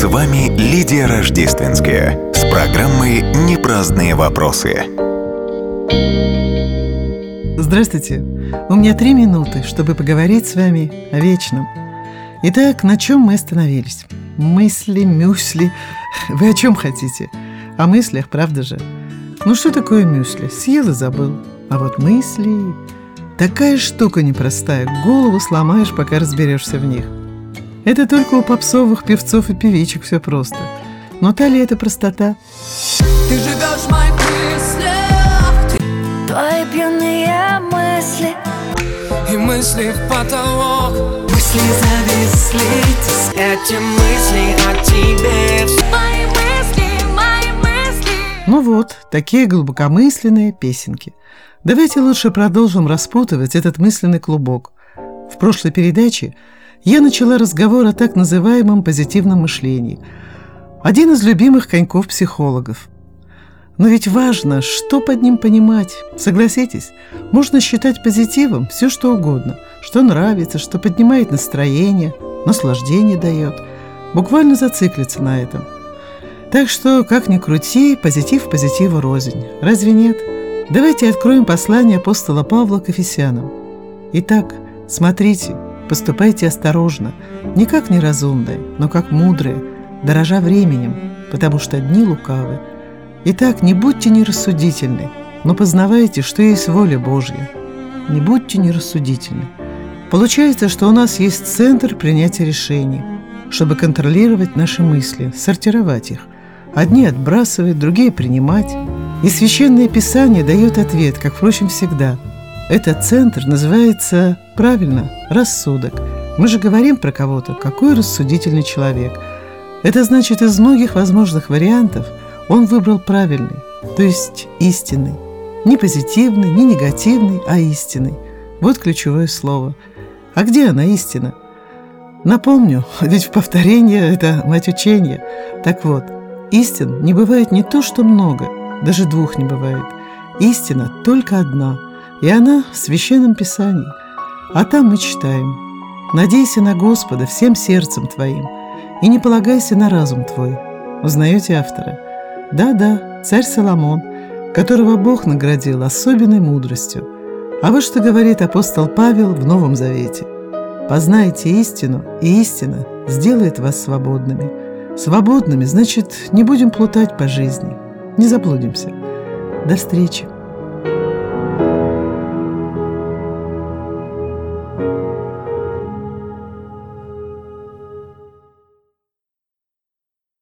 С вами Лидия Рождественская с программой «Непраздные вопросы». Здравствуйте! У меня 3 минуты, чтобы поговорить с вами о вечном. Итак, на чем мы остановились? Мысли, мюсли. Вы о чем хотите? О мыслях, правда же? Ну что такое мюсли? Съел и забыл. А вот мысли... Такая штука непростая. Голову сломаешь, пока разберешься в них. Это только у попсовых певцов и певичек все просто. Но та ли это простота? Ты живешь в моих мыслях, Твои пьяные мысли, и мысли в потолок. мысли зависли. Эти мысли о тебе. Мои мысли. Ну вот, такие глубокомысленные песенки. Давайте лучше продолжим распутывать этот мысленный клубок. В прошлой передаче я начала разговор о так называемом позитивном мышлении. Один из любимых коньков психологов. Но ведь важно, что под ним понимать. Согласитесь, можно считать позитивом все, что угодно. Что нравится, что поднимает настроение, наслаждение дает. Буквально зациклиться на этом. Так что, как ни крути, позитив позитиву рознь. Разве нет? Давайте откроем послание апостола Павла к Ефесянам. Итак, смотрите, поступайте осторожно, не как неразумные, но как мудрые, дорожа временем, потому что дни лукавы. Итак, не будьте нерассудительны, но познавайте, что есть воля Божья. Не будьте нерассудительны. Получается, что у нас есть центр принятия решений, чтобы контролировать наши мысли, сортировать их. Одни отбрасывать, другие принимать. И Священное Писание дает ответ, как, впрочем, всегда. Этот центр называется, правильно, рассудок. Мы же говорим про кого-то, какой рассудительный человек. Это значит, из многих возможных вариантов он выбрал правильный, то есть истинный. Не позитивный, не негативный, а истинный. Вот ключевое слово. А где она, истина? Напомню, ведь повторение – это мать учения. Так вот, истин не бывает не то, что много, даже 2 не бывает. Истина только одна, и она в Священном Писании. А там мы читаем: «Надейся на Господа всем сердцем твоим, и не полагайся на разум твой». Узнаете автора? Да, царь Соломон, которого Бог наградил особенной мудростью. А вот что говорит апостол Павел в Новом Завете: «Познайте истину, и истина сделает вас свободными». Свободными, значит, не будем плутать по жизни, не заблудимся. До встречи!